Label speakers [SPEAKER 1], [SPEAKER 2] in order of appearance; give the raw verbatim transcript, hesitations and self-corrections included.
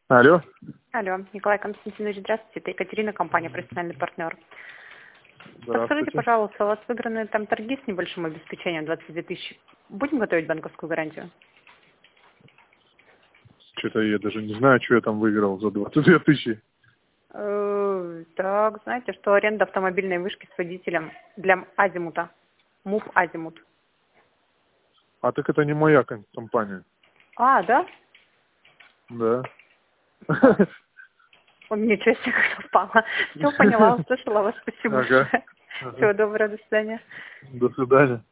[SPEAKER 1] Алло.
[SPEAKER 2] Алло, Николай Константинович, здравствуйте. Это Екатерина, компания «Профессиональный партнер».
[SPEAKER 1] Здравствуйте.
[SPEAKER 2] Подскажите, пожалуйста, у вас выиграны там торги с небольшим обеспечением двадцать две тысячи. Будем готовить банковскую гарантию?
[SPEAKER 1] Что-то я даже не знаю, что я там выиграл за двадцать две тысячи.
[SPEAKER 2] Э, Так, знаете, что аренда автомобильной вышки с водителем для Азимута. МУП Азимут.
[SPEAKER 1] А так это не моя ком- компания.
[SPEAKER 2] А, да?
[SPEAKER 1] Да.
[SPEAKER 2] У меня честь как впала. Все поняла, услышала вас. Спасибо
[SPEAKER 1] Ага.
[SPEAKER 2] большое. Всего доброго, до свидания.
[SPEAKER 1] До свидания.